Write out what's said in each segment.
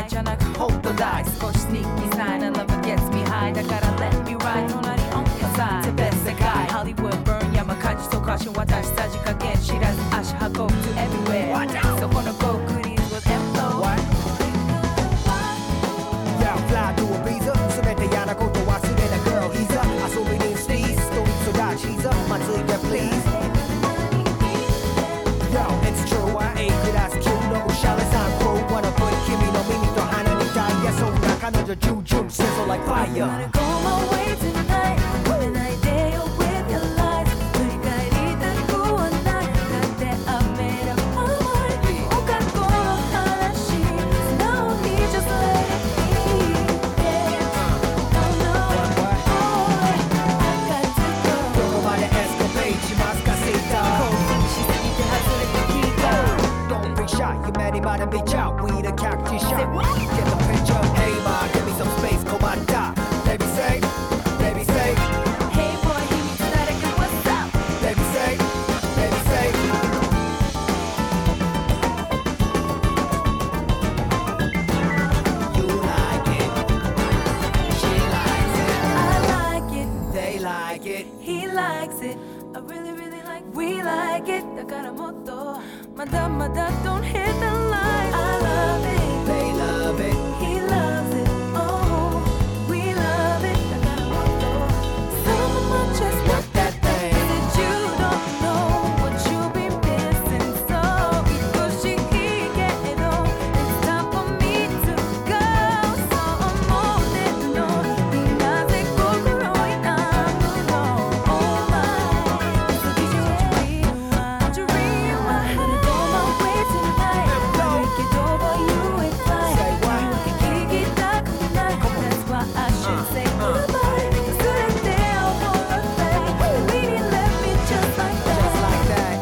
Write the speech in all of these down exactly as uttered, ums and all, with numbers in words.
じゃなくホットダイ少しスニッキーサイン Love gets me high だから Let me ride 隣 on your side 手別世界 Hollywood burn 山火事と歌詞私さじ加減知らず足運ぶ to everywhere そこの Go goodies with M-Flow Yeah, fly to Ibiza 全て嫌なこと忘れた Girl, he's up 遊びにスティーストリート育ち He's up まずいて Please Yo, it's true I ain't class Q のおしゃれさん Crew Wanna put 君の耳と鼻にタイヤそんな彼女チュンチュン Sizzle like fire Wanna go my way tonight 止めないでよ with your lies 振り返りたくはないだって I made up my mind おかっこの話素直に just let it be Yeah, no, no, boy I got to go どこまでエスカページますかセーター興奮しすぎて外れて聞いた Don't be shy,夢にまで見ちゃう We the cactus shot Get the picture Hey ma, give me some space 困った Baby say, baby say Hey boy 秘密だらけ What's up Baby say, baby say You like it She likes it I like it They like it He likes it I really really like We like it だからもっとまだまだ Don't hit the line I love it They love it He loves it Oh We love it だからもっと So much just Work that thing that you don't know what you've been missing So 愛しいけど It's time for me to go そう思ってるのになぜ心痛むの Oh my So did you rewind? Did you rewind? Wanna go my way tonight 悪いけど but you ain't fine Say what? 聞きたくない That's why I should say goodbye 忘れて I wanna stay Really let me just like that Just like that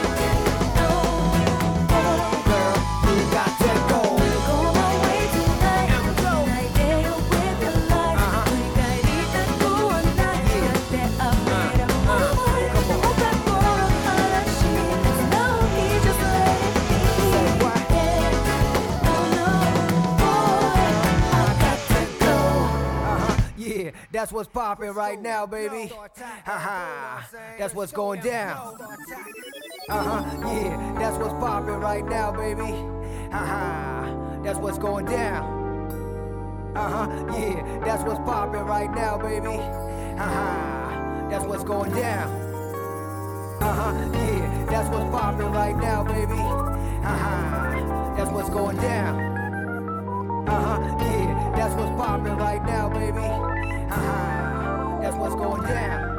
Girl, you got to go Go my way tonight ないでよ with your lies 振り返りたくはないだって I made up my mind おかっこの話素直に just let it be what? Yeah, no, no, boy I got to go Uh-huh, yeah, that's what's poppin' right now, baby. Haha, that's what's going down. Uh-huh, yeah, that's what's poppin' right now, baby. Haha, that's what's going down. Uh-huh, yeah, that's what's poppin' right now, baby. Haha, that's what's going down. Uh-huh, yeah, that's what's poppin' right now, baby. Haha, that's what's going down. Uh-huh, yeah, that's what's poppin' right now, baby. Uh-huh, that's what's going down.